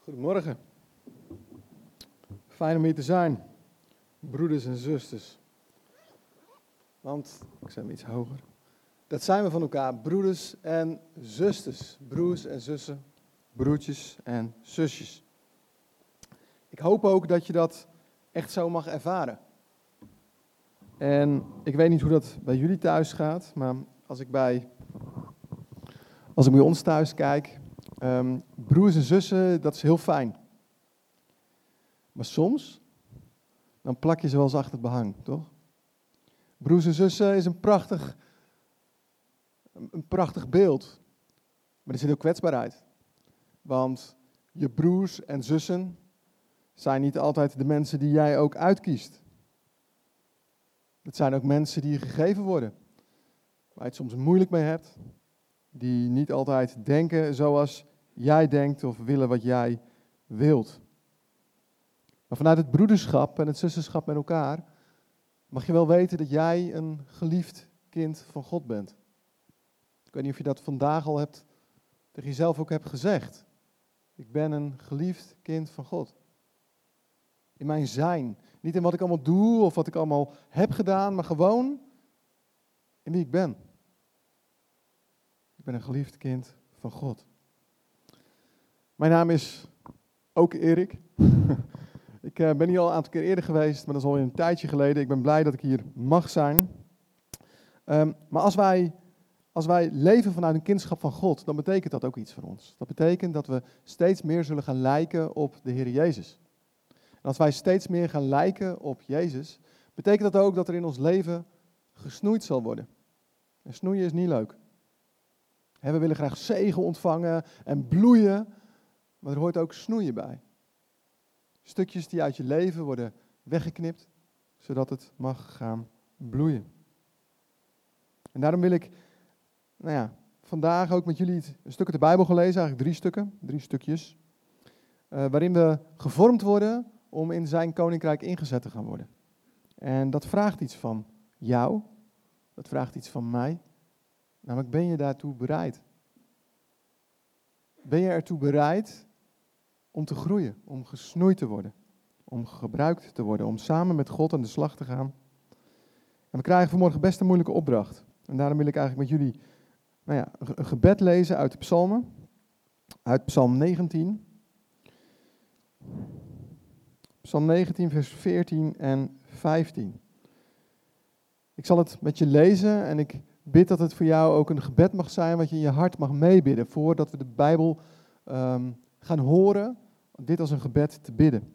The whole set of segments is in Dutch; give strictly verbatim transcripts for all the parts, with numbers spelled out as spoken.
Goedemorgen. Fijn om hier te zijn, broeders en zusters. Want, ik zet hem iets hoger. Dat zijn we van elkaar, broeders en zusters. Broers en zussen, broertjes en zusjes. Ik hoop ook dat je dat echt zo mag ervaren. En ik weet niet hoe dat bij jullie thuis gaat, maar als ik bij, als ik bij ons thuis kijk, um, broers en zussen, dat is heel fijn. Maar soms, dan plak je ze wel eens achter het behang, toch? Broers en zussen is een prachtig, een prachtig beeld, maar er zit ook kwetsbaarheid. Want je broers en zussen zijn niet altijd de mensen die jij ook uitkiest. Het zijn ook mensen die je gegeven worden, waar je het soms moeilijk mee hebt, die niet altijd denken zoals jij denkt of willen wat jij wilt. Maar vanuit het broederschap en het zussenschap met elkaar mag je wel weten dat jij een geliefd kind van God bent. Ik weet niet of je dat vandaag al hebt, tegen jezelf ook hebt gezegd. Ik ben een geliefd kind van God. In mijn zijn. Niet in wat ik allemaal doe of wat ik allemaal heb gedaan, maar gewoon in wie ik ben. Ik ben een geliefd kind van God. Mijn naam is ook Erik. Ik uh, ben hier al een aantal keer eerder geweest, maar dat is alweer een tijdje geleden. Ik ben blij dat ik hier mag zijn. Um, maar als wij, als wij leven vanuit een kindschap van God, dan betekent dat ook iets voor ons. Dat betekent dat we steeds meer zullen gaan lijken op de Heer Jezus. En als wij steeds meer gaan lijken op Jezus, betekent dat ook dat er in ons leven gesnoeid zal worden. En snoeien is niet leuk. We willen graag zegen ontvangen en bloeien, maar er hoort ook snoeien bij. Stukjes die uit je leven worden weggeknipt, zodat het mag gaan bloeien. En daarom wil ik, nou ja, vandaag ook met jullie een stuk uit de Bijbel gelezen, eigenlijk drie stukken, drie stukjes, uh, waarin we gevormd worden om in zijn koninkrijk ingezet te gaan worden. En dat vraagt iets van jou, dat vraagt iets van mij. Namelijk, ben je daartoe bereid? Ben je ertoe bereid om te groeien, om gesnoeid te worden, om gebruikt te worden, om samen met God aan de slag te gaan? En we krijgen vanmorgen best een moeilijke opdracht. En daarom wil ik eigenlijk met jullie nou ja, een gebed lezen uit de psalmen, uit Psalm negentien. Psalm negentien, vers veertien en vijftien. Ik zal het met je lezen en ik bid dat het voor jou ook een gebed mag zijn wat je in je hart mag meebidden voordat we de Bijbel um, gaan horen, dit als een gebed te bidden.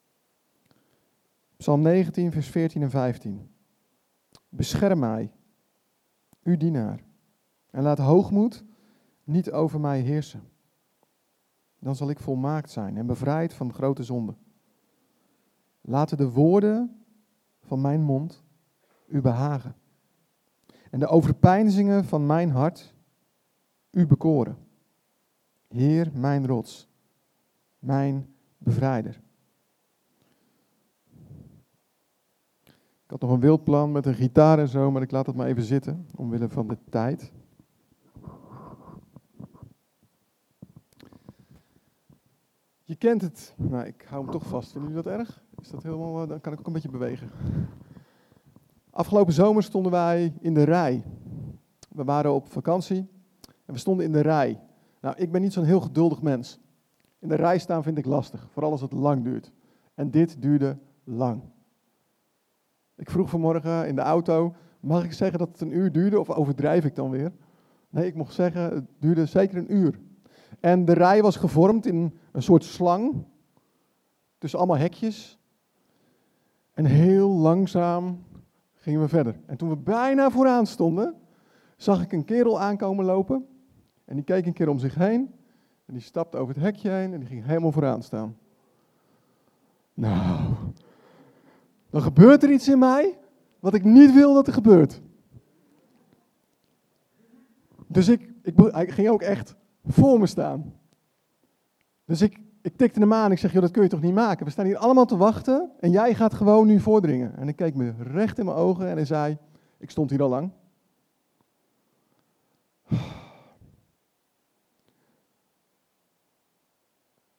Psalm negentien, vers veertien en vijftien. Bescherm mij, uw dienaar, en laat hoogmoed niet over mij heersen. Dan zal ik volmaakt zijn en bevrijd van grote zonde. Laten de woorden van mijn mond u behagen. En de overpeinzingen van mijn hart u bekoren. Heer, mijn rots, mijn bevrijder. Ik had nog een wild plan met een gitaar en zo, maar ik laat het maar even zitten, omwille van de tijd. Je kent het. Nou, ik hou hem toch vast. Vinden jullie dat erg? Is dat helemaal, dan kan ik ook een beetje bewegen. Afgelopen zomer stonden wij in de rij. We waren op vakantie en we stonden in de rij. Nou, ik ben niet zo'n heel geduldig mens. In de rij staan vind ik lastig, vooral als het lang duurt. En dit duurde lang. Ik vroeg vanmorgen in de auto, mag ik zeggen dat het een uur duurde of overdrijf ik dan weer? Nee, ik mocht zeggen, het duurde zeker een uur. En de rij was gevormd in een soort slang, tussen allemaal hekjes. En heel langzaam gingen we verder. En toen we bijna vooraan stonden, zag ik een kerel aankomen lopen. En die keek een keer om zich heen. En die stapte over het hekje heen en die ging helemaal vooraan staan. Nou, dan gebeurt er iets in mij wat ik niet wil dat er gebeurt. Dus ik, ik, ik ging ook echt voor me staan. Dus ik, ik tikte hem aan en ik zeg, joh, dat kun je toch niet maken? We staan hier allemaal te wachten en jij gaat gewoon nu voordringen. En hij keek me recht in mijn ogen en hij zei, ik stond hier al lang.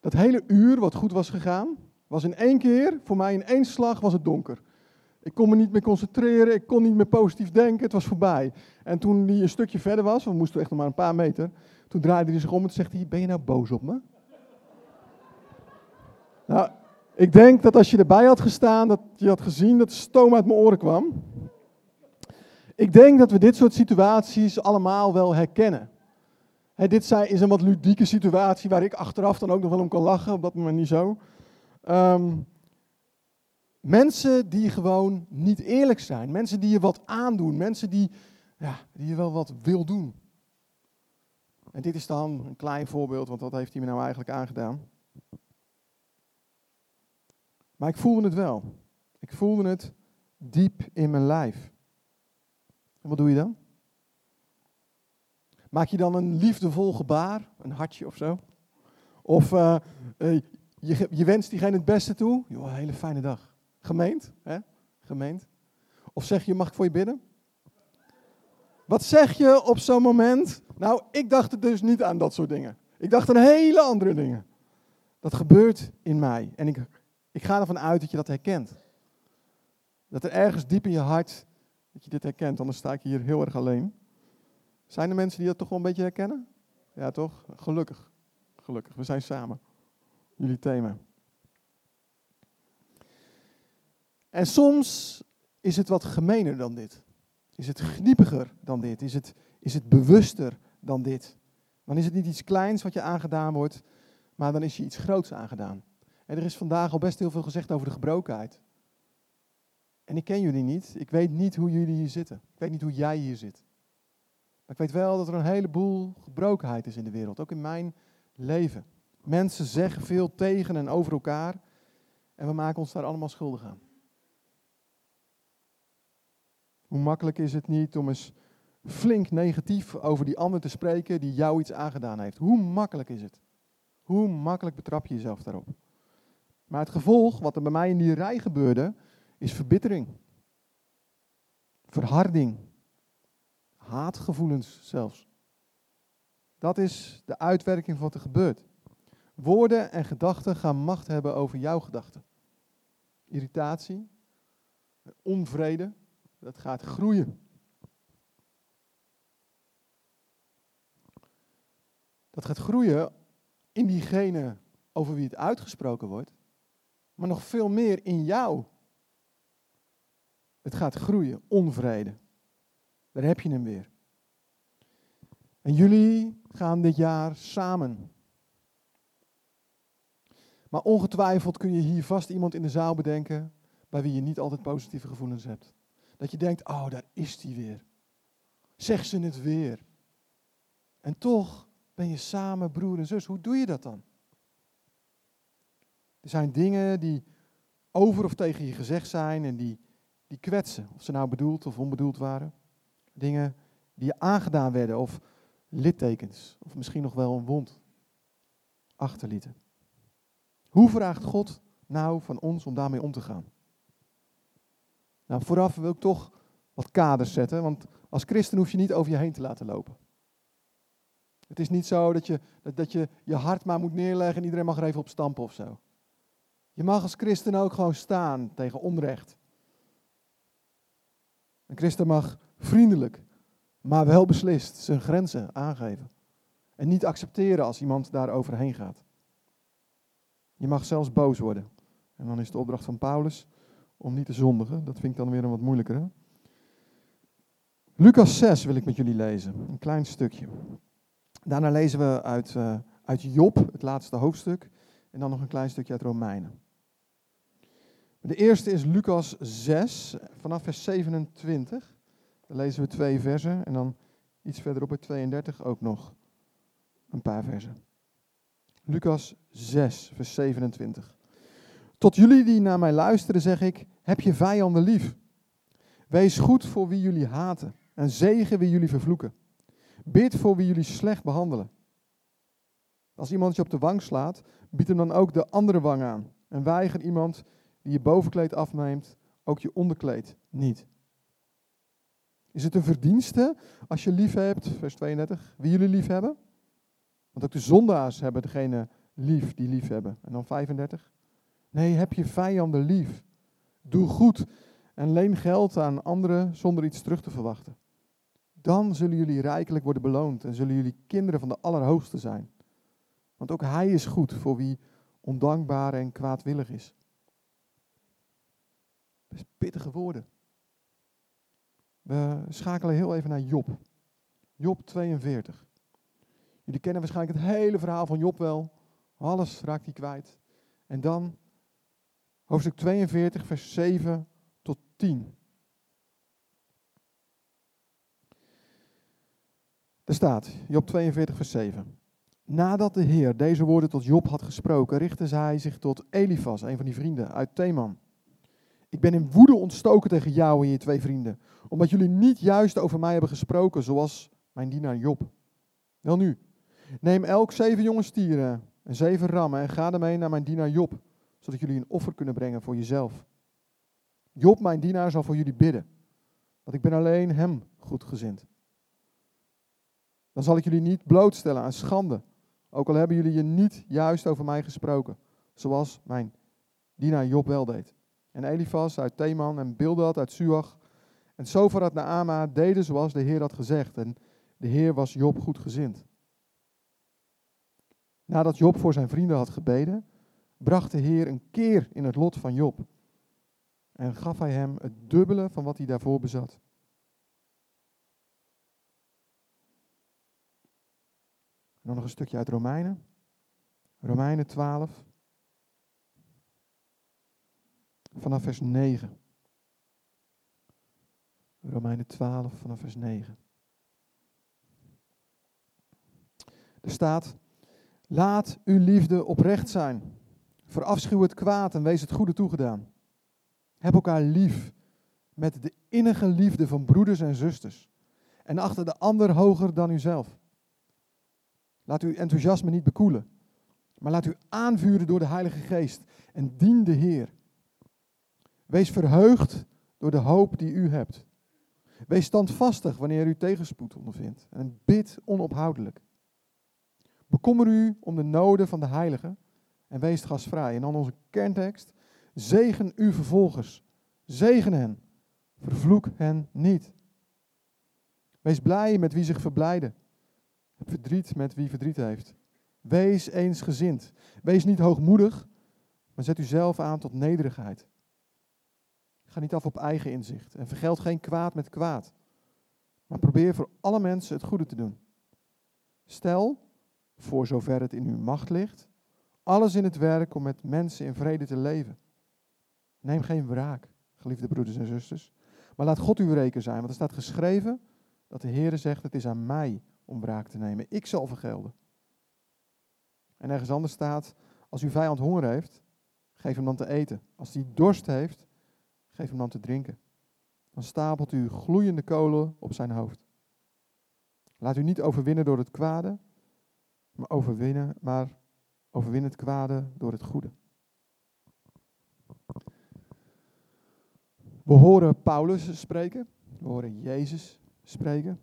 Dat hele uur wat goed was gegaan, was in één keer, voor mij in één slag, was het donker. Ik kon me niet meer concentreren, ik kon niet meer positief denken, het was voorbij. En toen hij een stukje verder was, we moesten echt nog maar een paar meter, toen draaide hij zich om en zegt hij, ben je nou boos op me? Nou, ik denk dat als je erbij had gestaan, dat je had gezien dat de stoom uit mijn oren kwam. Ik denk dat we dit soort situaties allemaal wel herkennen. He, dit is een wat ludieke situatie waar ik achteraf dan ook nog wel om kan lachen, op dat moment niet zo. Um, mensen die gewoon niet eerlijk zijn, mensen die je wat aandoen, mensen die, ja, die je wel wat wil doen. En dit is dan een klein voorbeeld, want wat heeft hij me nou eigenlijk aangedaan? Maar ik voelde het wel. Ik voelde het diep in mijn lijf. En wat doe je dan? Maak je dan een liefdevol gebaar, een hartje of zo? Of uh, uh, je, je wenst diegene het beste toe? Joh, een hele fijne dag. Gemeend, hè? Gemeend. Of zeg je, mag ik voor je bidden? Wat zeg je op zo'n moment? Nou, ik dacht er dus niet aan dat soort dingen. Ik dacht aan hele andere dingen. Dat gebeurt in mij. En ik, ik ga ervan uit dat je dat herkent. Dat er ergens diep in je hart, dat je dit herkent. Anders sta ik hier heel erg alleen. Zijn er mensen die dat toch wel een beetje herkennen? Ja, toch? Gelukkig. Gelukkig. We zijn samen. Jullie thema. En soms is het wat gemener dan dit. Is het gniepiger dan dit? Is het, is het bewuster dan dit? Dan is het niet iets kleins wat je aangedaan wordt, maar dan is je iets groots aangedaan. En er is vandaag al best heel veel gezegd over de gebrokenheid. En ik ken jullie niet. Ik weet niet hoe jullie hier zitten. Ik weet niet hoe jij hier zit. Maar ik weet wel dat er een heleboel gebrokenheid is in de wereld. Ook in mijn leven. Mensen zeggen veel tegen en over elkaar. En we maken ons daar allemaal schuldig aan. Hoe makkelijk is het niet om eens flink negatief over die ander te spreken die jou iets aangedaan heeft. Hoe makkelijk is het? Hoe makkelijk betrap je jezelf daarop? Maar het gevolg, wat er bij mij in die rij gebeurde, is verbittering. Verharding. Haatgevoelens zelfs. Dat is de uitwerking van wat er gebeurt. Woorden en gedachten gaan macht hebben over jouw gedachten. Irritatie, onvrede, dat gaat groeien. Dat gaat groeien in diegene over wie het uitgesproken wordt, maar nog veel meer in jou. Het gaat groeien, onvrede. Daar heb je hem weer. En jullie gaan dit jaar samen. Maar ongetwijfeld kun je hier vast iemand in de zaal bedenken bij wie je niet altijd positieve gevoelens hebt. Dat je denkt, oh, daar is die weer. Zeg ze het weer. En toch ben je samen broer en zus. Hoe doe je dat dan? Er zijn dingen die over of tegen je gezegd zijn en die, die kwetsen. Of ze nou bedoeld of onbedoeld waren. Dingen die je aangedaan werden of littekens. Of misschien nog wel een wond achterlieten. Hoe vraagt God nou van ons om daarmee om te gaan? Nou, vooraf wil ik toch wat kaders zetten, want als christen hoef je niet over je heen te laten lopen. Het is niet zo dat je, dat, dat je je hart maar moet neerleggen en iedereen mag er even op stampen of zo. Je mag als christen ook gewoon staan tegen onrecht. Een christen mag vriendelijk, maar wel beslist zijn grenzen aangeven. En niet accepteren als iemand daar overheen gaat. Je mag zelfs boos worden. En dan is de opdracht van Paulus om niet te zondigen. Dat vind ik dan weer een wat moeilijker. Hè? Lucas zes wil ik met jullie lezen. Een klein stukje. Daarna lezen we uit, uh, uit Job, het laatste hoofdstuk. En dan nog een klein stukje uit Romeinen. De eerste is Lucas zes, vanaf vers zevenentwintig. Dan lezen we twee versen. En dan iets verderop bij tweeëndertig ook nog een paar versen. Lucas zes, vers zevenentwintig. Tot jullie die naar mij luisteren zeg ik, heb je vijanden lief. Wees goed voor wie jullie haten en zegen wie jullie vervloeken. Bid voor wie jullie slecht behandelen. Als iemand je op de wang slaat, bied hem dan ook de andere wang aan. En weiger iemand die je bovenkleed afneemt, ook je onderkleed niet. Is het een verdienste als je lief hebt, vers tweeëndertig, wie jullie lief hebben? Want ook de zondaars hebben degene lief die lief hebben. En dan vijfendertig. Nee, heb je vijanden lief. Doe goed en leen geld aan anderen zonder iets terug te verwachten. Dan zullen jullie rijkelijk worden beloond en zullen jullie kinderen van de Allerhoogste zijn. Want ook Hij is goed voor wie ondankbaar en kwaadwillig is. Best pittige woorden. We schakelen heel even naar Job. Job tweeënveertig. Jullie kennen waarschijnlijk het hele verhaal van Job wel. Alles raakt hij kwijt. En dan hoofdstuk tweeënveertig, vers zeven tot tien. Er staat, Job tweeënveertig, vers zeven. Nadat de Heer deze woorden tot Job had gesproken, richtte hij zich tot Elifas, een van die vrienden uit Teman. Ik ben in woede ontstoken tegen jou en je twee vrienden, omdat jullie niet juist over mij hebben gesproken, zoals mijn dienaar Job. Welnu, neem elk zeven jonge stieren en zeven rammen en ga ermee naar mijn dienaar Job, zodat jullie een offer kunnen brengen voor jezelf. Job, mijn dienaar, zal voor jullie bidden, want ik ben alleen hem goedgezind. Dan zal ik jullie niet blootstellen aan schande, ook al hebben jullie je niet juist over mij gesproken, zoals mijn dienaar Job wel deed. En Elifas uit Teman en Bildad uit Suach en Sofar uit Naama deden zoals de Heer had gezegd. En de Heer was Job goedgezind. Nadat Job voor zijn vrienden had gebeden, bracht de Heer een keer in het lot van Job. En gaf hij hem het dubbele van wat hij daarvoor bezat. En dan nog een stukje uit Romeinen. Romeinen twaalf. Vanaf vers negen. Romeinen twaalf vanaf vers negen. Er staat: laat uw liefde oprecht zijn. Verafschuw het kwaad en wees het goede toegedaan. Heb elkaar lief met de innige liefde van broeders en zusters. En acht de ander hoger dan uzelf. Laat uw enthousiasme niet bekoelen, maar laat u aanvuren door de Heilige Geest en dien de Heer. Wees verheugd door de hoop die u hebt. Wees standvastig wanneer u tegenspoed ondervindt en bid onophoudelijk. Bekommer u om de noden van de heiligen en wees gastvrij. En dan onze kerntekst: zegen uw vervolgers, zegen hen, vervloek hen niet. Wees blij met wie zich verblijden. Heb verdriet met wie verdriet heeft. Wees eensgezind. Wees niet hoogmoedig, maar zet uzelf aan tot nederigheid. Ga niet af op eigen inzicht en vergeld geen kwaad met kwaad. Maar probeer voor alle mensen het goede te doen. Stel, voor zover het in uw macht ligt, alles in het werk om met mensen in vrede te leven. Neem geen wraak, geliefde broeders en zusters, maar laat God uw wreker zijn, want er staat geschreven dat de Heere zegt: het is aan mij om wraak te nemen. Ik zal vergelden. En ergens anders staat: als uw vijand honger heeft, geef hem dan te eten. Als hij dorst heeft, geef hem dan te drinken. Dan stapelt u gloeiende kolen op zijn hoofd. Laat u niet overwinnen door het kwade, maar overwinnen, maar overwin het kwade door het goede. We horen Paulus spreken. We horen Jezus spreken.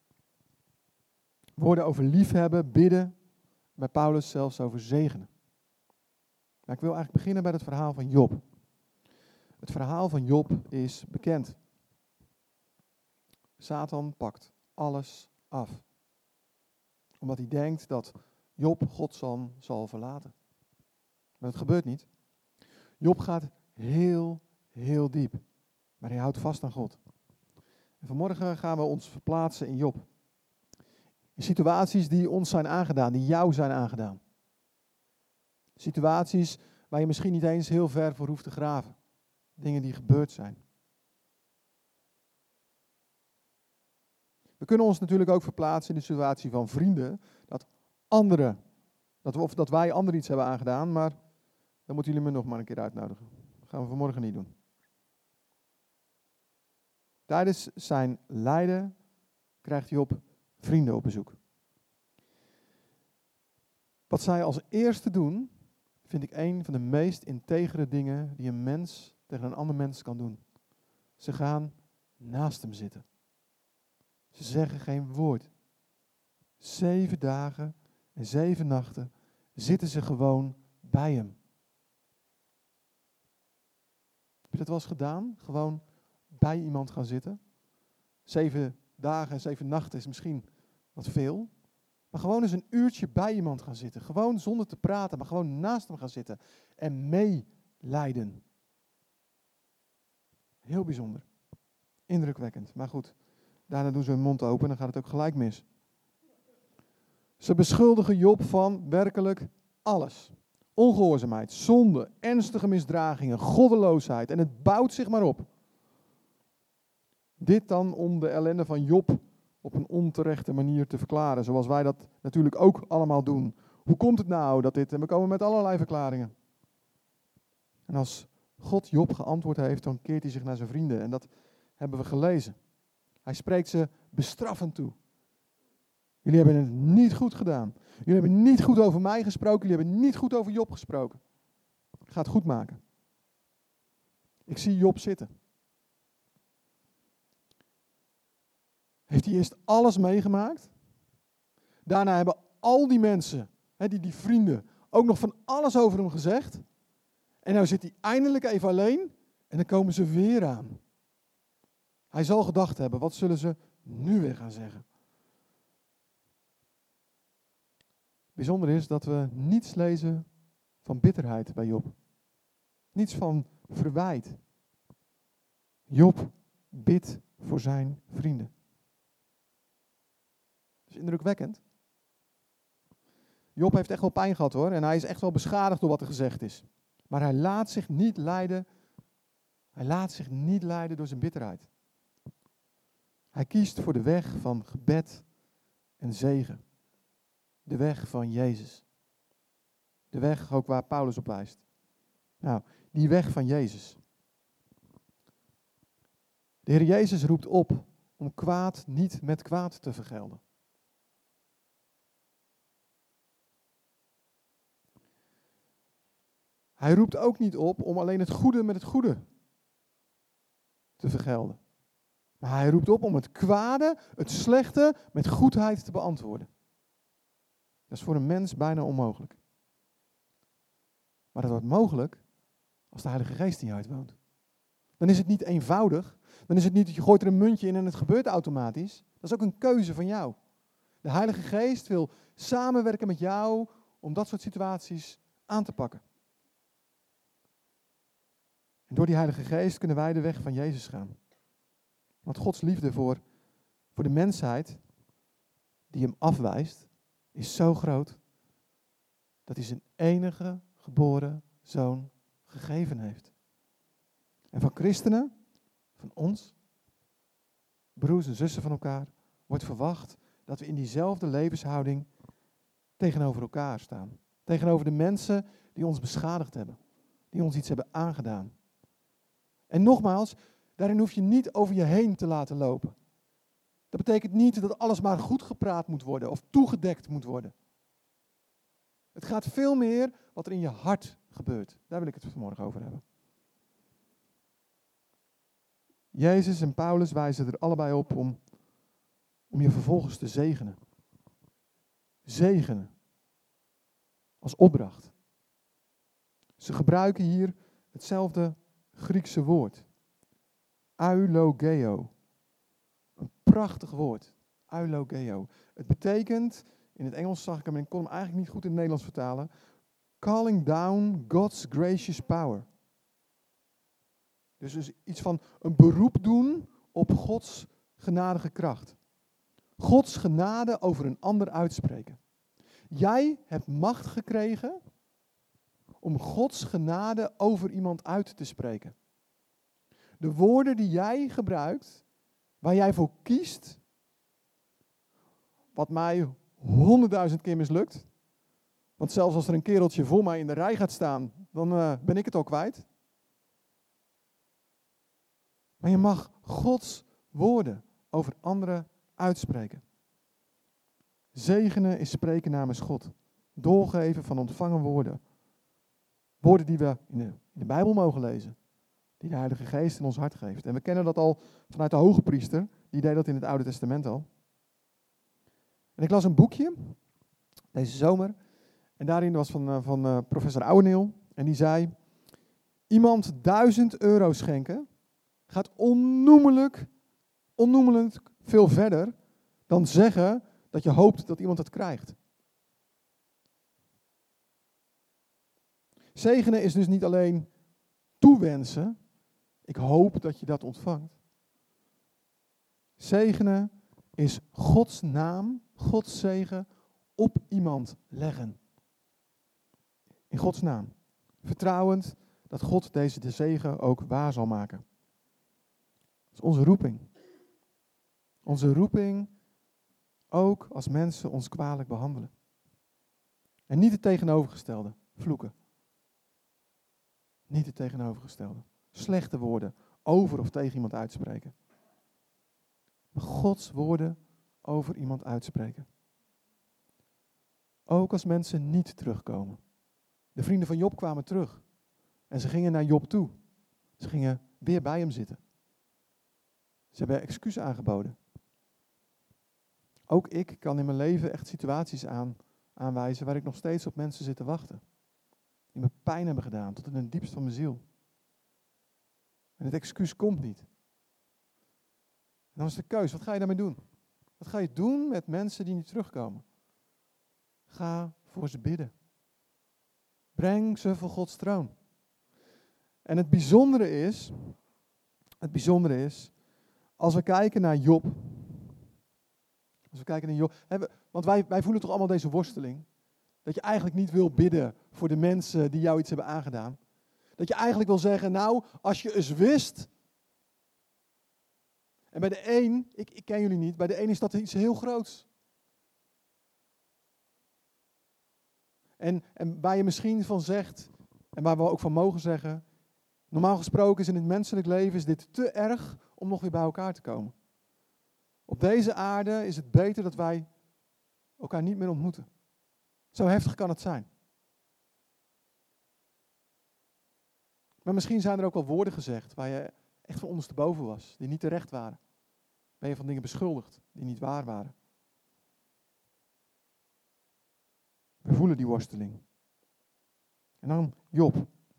We horen over liefhebben, bidden. Bij Paulus zelfs over zegenen. Maar ik wil eigenlijk beginnen bij het verhaal van Job. Het verhaal van Job is bekend. Satan pakt alles af. Omdat hij denkt dat Job Gods zoon zal verlaten. Maar dat gebeurt niet. Job gaat heel, heel diep. Maar hij houdt vast aan God. En vanmorgen gaan we ons verplaatsen in Job. In situaties die ons zijn aangedaan, die jou zijn aangedaan. Situaties waar je misschien niet eens heel ver voor hoeft te graven. Dingen die gebeurd zijn. We kunnen ons natuurlijk ook verplaatsen in de situatie van vrienden. Dat anderen, dat we, of dat wij anderen iets hebben aangedaan, maar dan moeten jullie me nog maar een keer uitnodigen. Dat gaan we vanmorgen niet doen. Tijdens zijn lijden krijgt Job vrienden op bezoek. Wat zij als eerste doen, vind ik een van de meest integere dingen die een mens tegen een ander mens kan doen. Ze gaan naast hem zitten. Ze zeggen geen woord. Zeven dagen en zeven nachten zitten ze gewoon bij hem. Heb je dat wel eens gedaan? Gewoon bij iemand gaan zitten? Zeven dagen en zeven nachten is misschien wat veel. Maar gewoon eens een uurtje bij iemand gaan zitten. Gewoon zonder te praten, maar gewoon naast hem gaan zitten. En meelijden. Heel bijzonder. Indrukwekkend. Maar goed, daarna doen ze hun mond open en dan gaat het ook gelijk mis. Ze beschuldigen Job van werkelijk alles. Ongehoorzaamheid, zonde, ernstige misdragingen, goddeloosheid. En het bouwt zich maar op. Dit dan om de ellende van Job op een onterechte manier te verklaren. Zoals wij dat natuurlijk ook allemaal doen. Hoe komt het nou dat dit... En we komen met allerlei verklaringen. En als God Job geantwoord heeft, dan keert hij zich naar zijn vrienden. En dat hebben we gelezen. Hij spreekt ze bestraffend toe. Jullie hebben het niet goed gedaan. Jullie hebben niet goed over mij gesproken. Jullie hebben niet goed over Job gesproken. Ik ga het goed maken. Ik zie Job zitten. Heeft hij eerst alles meegemaakt? Daarna hebben al die mensen, hè, die, die vrienden, ook nog van alles over hem gezegd. En nou zit hij eindelijk even alleen en dan komen ze weer aan. Hij zal gedacht hebben, wat zullen ze nu weer gaan zeggen? Bijzonder is dat we niets lezen van bitterheid bij Job. Niets van verwijt. Job bidt voor zijn vrienden. Dat is indrukwekkend. Job heeft echt wel pijn gehad hoor. En hij is echt wel beschadigd door wat er gezegd is. Maar hij laat zich niet leiden. Hij laat zich niet leiden door zijn bitterheid. Hij kiest voor de weg van gebed en zegen. De weg van Jezus. De weg ook waar Paulus op wijst. Nou, die weg van Jezus. De Heer Jezus roept op om kwaad niet met kwaad te vergelden. Hij roept ook niet op om alleen het goede met het goede te vergelden. Maar hij roept op om het kwade, het slechte met goedheid te beantwoorden. Dat is voor een mens bijna onmogelijk. Maar dat wordt mogelijk als de Heilige Geest in je hart woont. Dan is het niet eenvoudig. Dan is het niet dat je gooit er een muntje in en het gebeurt automatisch. Dat is ook een keuze van jou. De Heilige Geest wil samenwerken met jou om dat soort situaties aan te pakken. En door die Heilige Geest kunnen wij de weg van Jezus gaan. Want Gods liefde voor, voor de mensheid die hem afwijst, is zo groot dat hij zijn enige geboren zoon gegeven heeft. En van christenen, van ons, broers en zussen van elkaar, wordt verwacht dat we in diezelfde levenshouding tegenover elkaar staan. Tegenover de mensen die ons beschadigd hebben, die ons iets hebben aangedaan. En nogmaals, daarin hoef je niet over je heen te laten lopen. Dat betekent niet dat alles maar goed gepraat moet worden of toegedekt moet worden. Het gaat veel meer wat er in je hart gebeurt. Daar wil ik het vanmorgen over hebben. Jezus en Paulus wijzen er allebei op om, om je vervolgens te zegenen. Zegenen. Als opdracht. Ze gebruiken hier hetzelfde Griekse woord. Eulogeo. Een prachtig woord. Eulogeo. Het betekent, in het Engels zag ik hem en ik kon hem eigenlijk niet goed in het Nederlands vertalen. Calling down God's gracious power. Dus, dus iets van een beroep doen op Gods genadige kracht. Gods genade over een ander uitspreken. Jij hebt macht gekregen om Gods genade over iemand uit te spreken. De woorden die jij gebruikt, waar jij voor kiest, wat mij honderdduizend keer mislukt. Want zelfs als er een kereltje voor mij in de rij gaat staan, dan uh, ben ik het al kwijt. Maar je mag Gods woorden over anderen uitspreken. Zegenen is spreken namens God. Doorgeven van ontvangen woorden. Woorden die we in de, in de Bijbel mogen lezen. Die de Heilige Geest in ons hart geeft. En we kennen dat al vanuit de hoge priester. Die deed dat in het Oude Testament al. En ik las een boekje, deze zomer. En daarin was van, uh, van uh, professor Ouweneel. En die zei, iemand duizend euro schenken gaat onnoemelijk, onnoemelijk veel verder dan zeggen dat je hoopt dat iemand het krijgt. Zegenen is dus niet alleen toewensen. Ik hoop dat je dat ontvangt. Zegenen is Gods naam, Gods zegen op iemand leggen. In Gods naam. Vertrouwend dat God deze de zegen ook waar zal maken. Dat is onze roeping. Onze roeping ook als mensen ons kwalijk behandelen. En niet het tegenovergestelde, vloeken. Niet het tegenovergestelde. Slechte woorden over of tegen iemand uitspreken. Maar Gods woorden over iemand uitspreken. Ook als mensen niet terugkomen. De vrienden van Job kwamen terug. En ze gingen naar Job toe. Ze gingen weer bij hem zitten. Ze hebben excuus aangeboden. Ook ik kan in mijn leven echt situaties aan, aanwijzen waar ik nog steeds op mensen zit te wachten. Die me pijn hebben gedaan, tot in het diepst van mijn ziel. En het excuus komt niet. En dan is de keus, wat ga je daarmee doen? Wat ga je doen met mensen die niet terugkomen? Ga voor ze bidden. Breng ze voor Gods troon. En het bijzondere is, het bijzondere is, als we kijken naar Job, als we kijken naar Job, hebben, want wij, wij voelen toch allemaal deze worsteling, dat je eigenlijk niet wil bidden voor de mensen die jou iets hebben aangedaan. Dat je eigenlijk wil zeggen, nou, als je eens wist. En bij de een, ik, ik ken jullie niet, bij de een is dat iets heel groots. En, en waar je misschien van zegt, en waar we ook van mogen zeggen, normaal gesproken is in het menselijk leven is dit te erg om nog weer bij elkaar te komen. Op deze aarde is het beter dat wij elkaar niet meer ontmoeten. Zo heftig kan het zijn. Maar misschien zijn er ook wel woorden gezegd waar je echt van ondersteboven was, die niet terecht waren. Ben je van dingen beschuldigd die niet waar waren. We voelen die worsteling. En dan Job.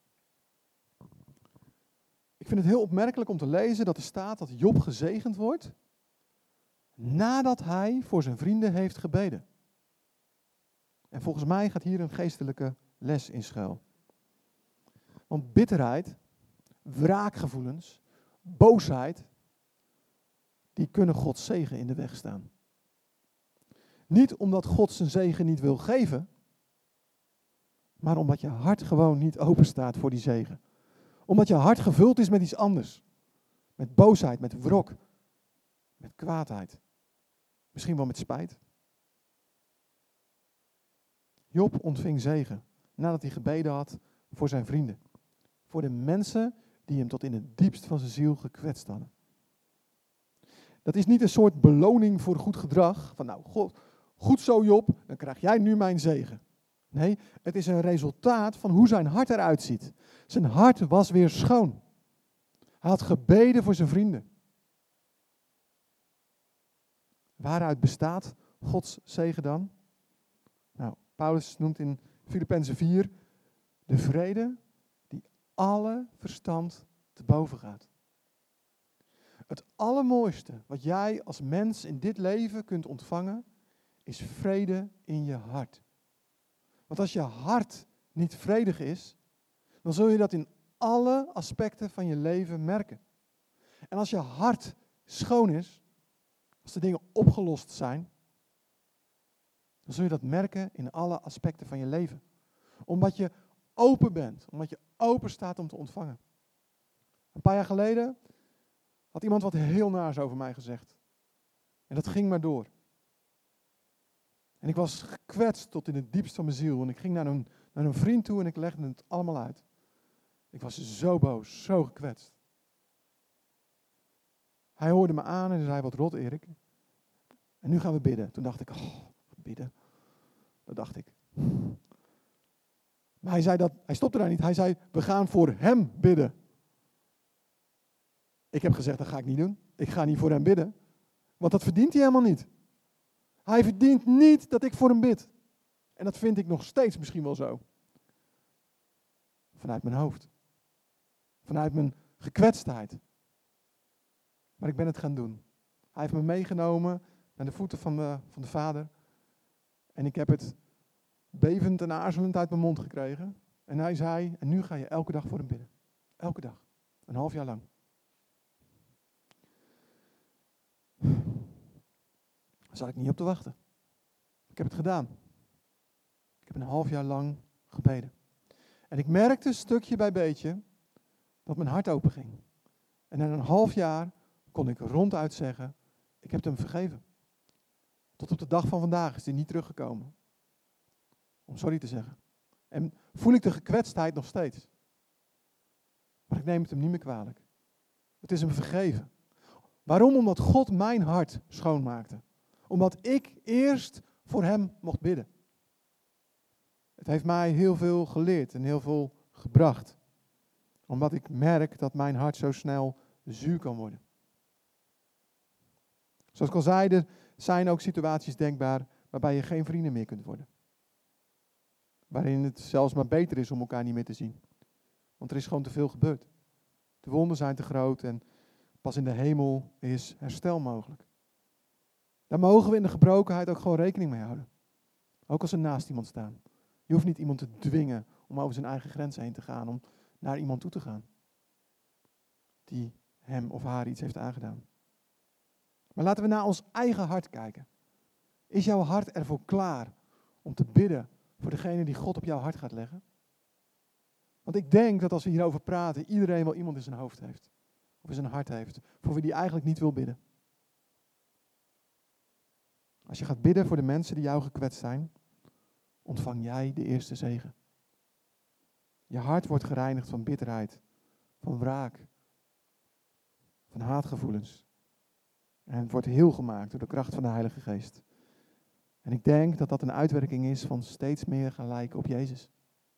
Ik vind het heel opmerkelijk om te lezen dat er staat dat Job gezegend wordt nadat hij voor zijn vrienden heeft gebeden. En volgens mij gaat hier een geestelijke les in schuil. Want bitterheid, wraakgevoelens, boosheid, die kunnen Gods zegen in de weg staan. Niet omdat God zijn zegen niet wil geven, maar omdat je hart gewoon niet open staat voor die zegen. Omdat je hart gevuld is met iets anders. Met boosheid, met wrok, met kwaadheid. Misschien wel met spijt. Job ontving zegen nadat hij gebeden had voor zijn vrienden. Voor de mensen die hem tot in het diepst van zijn ziel gekwetst hadden. Dat is niet een soort beloning voor goed gedrag. Van nou, God, goed zo Job, dan krijg jij nu mijn zegen. Nee, het is een resultaat van hoe zijn hart eruit ziet. Zijn hart was weer schoon. Hij had gebeden voor zijn vrienden. Waaruit bestaat Gods zegen dan? Nou, Paulus noemt in Filippenzen vier de vrede die alle verstand te boven gaat. Het allermooiste wat jij als mens in dit leven kunt ontvangen, is vrede in je hart. Want als je hart niet vredig is, dan zul je dat in alle aspecten van je leven merken. En als je hart schoon is, als de dingen opgelost zijn, dan zul je dat merken in alle aspecten van je leven. Omdat je open bent, omdat je open staat om te ontvangen. Een paar jaar geleden had iemand wat heel naars over mij gezegd. En dat ging maar door. En ik was gekwetst tot in het diepst van mijn ziel. En ik ging naar een, naar een vriend toe en ik legde het allemaal uit. Ik was zo boos, zo gekwetst. Hij hoorde me aan en zei, wat rot Erik. En nu gaan we bidden. Toen dacht ik, oh, bidden. Dat dacht ik. Maar hij zei dat, hij stopte daar niet. Hij zei, we gaan voor hem bidden. Ik heb gezegd, dat ga ik niet doen. Ik ga niet voor hem bidden. Want dat verdient hij helemaal niet. Hij verdient niet dat ik voor hem bid. En En dat vind ik nog steeds misschien wel zo. Vanuit mijn hoofd. Vanuit mijn gekwetstheid. Maar ik ben het gaan doen. Hij heeft me meegenomen naar de voeten van de, van de Vader. En ik heb het bevend en aarzelend uit mijn mond gekregen. En hij zei, en nu ga je elke dag voor hem bidden. Elke dag. Een half jaar lang. Daar zat ik niet op te wachten. Ik heb het gedaan. Ik heb een half jaar lang gebeden. En ik merkte stukje bij beetje dat mijn hart open ging. En in een half jaar kon ik ronduit zeggen, ik heb hem vergeven. Tot op de dag van vandaag is hij niet teruggekomen. Om sorry te zeggen. En voel ik de gekwetstheid nog steeds. Maar ik neem het hem niet meer kwalijk. Het is hem vergeven. Waarom? Omdat God mijn hart schoonmaakte. Omdat ik eerst voor hem mocht bidden. Het heeft mij heel veel geleerd en heel veel gebracht. Omdat ik merk dat mijn hart zo snel zuur kan worden. Zoals ik al zei, er zijn ook situaties denkbaar waarbij je geen vrienden meer kunt worden. Waarin het zelfs maar beter is om elkaar niet meer te zien. Want er is gewoon te veel gebeurd. De wonden zijn te groot en pas in de hemel is herstel mogelijk. Daar mogen we in de gebrokenheid ook gewoon rekening mee houden. Ook als we naast iemand staan. Je hoeft niet iemand te dwingen om over zijn eigen grenzen heen te gaan, om naar iemand toe te gaan. Die hem of haar iets heeft aangedaan. Maar laten we naar ons eigen hart kijken. Is jouw hart ervoor klaar om te bidden voor degene die God op jouw hart gaat leggen? Want ik denk dat als we hierover praten, iedereen wel iemand in zijn hoofd heeft. Of in zijn hart heeft, voor wie die eigenlijk niet wil bidden. Als je gaat bidden voor de mensen die jou gekwetst zijn, ontvang jij de eerste zegen. Je hart wordt gereinigd van bitterheid, van wraak, van haatgevoelens. En het wordt heel gemaakt door de kracht van de Heilige Geest. En ik denk dat dat een uitwerking is van steeds meer gaan lijken op Jezus.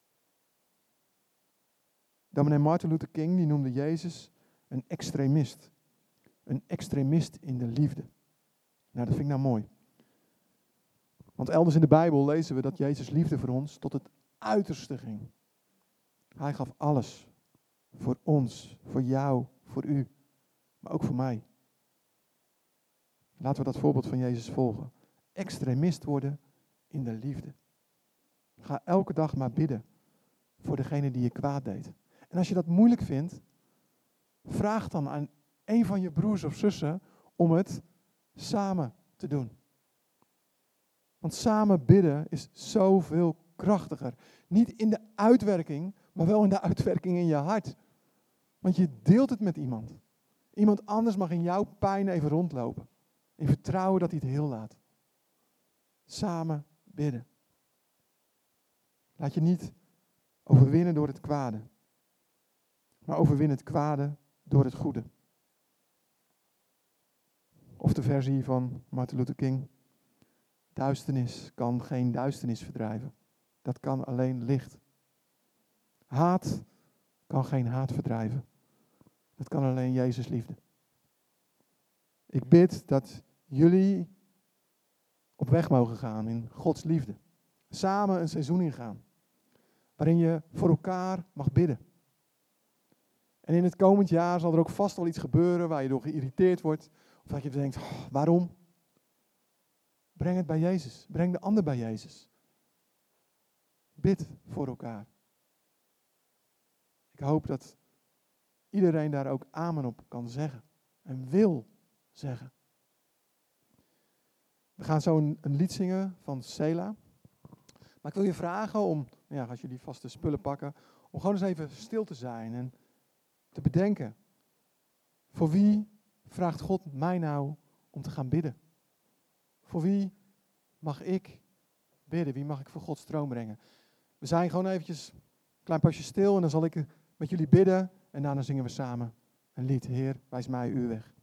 Dominee Martin Luther King die noemde Jezus een extremist. Een extremist in de liefde. Nou, dat vind ik nou mooi. Want elders in de Bijbel lezen we dat Jezus liefde voor ons tot het uiterste ging. Hij gaf alles. Voor ons, voor jou, voor u. Maar ook voor mij. Laten we dat voorbeeld van Jezus volgen. Extremist worden in de liefde. Ga elke dag maar bidden voor degene die je kwaad deed. En als je dat moeilijk vindt, vraag dan aan een van je broers of zussen om het samen te doen. Want samen bidden is zoveel krachtiger. Niet in de uitwerking, maar wel in de uitwerking in je hart. Want je deelt het met iemand. Iemand anders mag in jouw pijn even rondlopen. In vertrouwen dat hij het heel laat. Samen bidden. Laat je niet overwinnen door het kwade. Maar overwin het kwade door het goede. Of de versie van Martin Luther King. Duisternis kan geen duisternis verdrijven. Dat kan alleen licht. Haat kan geen haat verdrijven. Dat kan alleen Jezus liefde. Ik bid dat jullie op weg mogen gaan in Gods liefde. Samen een seizoen ingaan. Waarin je voor elkaar mag bidden. En in het komend jaar zal er ook vast wel iets gebeuren waar je door geïrriteerd wordt. Of dat je denkt, oh, waarom? Breng het bij Jezus. Breng de ander bij Jezus. Bid voor elkaar. Ik hoop dat iedereen daar ook amen op kan zeggen. En wil zeggen. We gaan zo een, een lied zingen van Sela. Maar ik wil je vragen om, ja, als jullie vaste spullen pakken, om gewoon eens even stil te zijn en te bedenken. Voor wie vraagt God mij nou om te gaan bidden? Voor wie mag ik bidden? Wie mag ik voor Gods troon brengen? We zijn gewoon eventjes een klein pasje stil en dan zal ik met jullie bidden. En daarna zingen we samen een lied. Heer, wijs mij uw weg.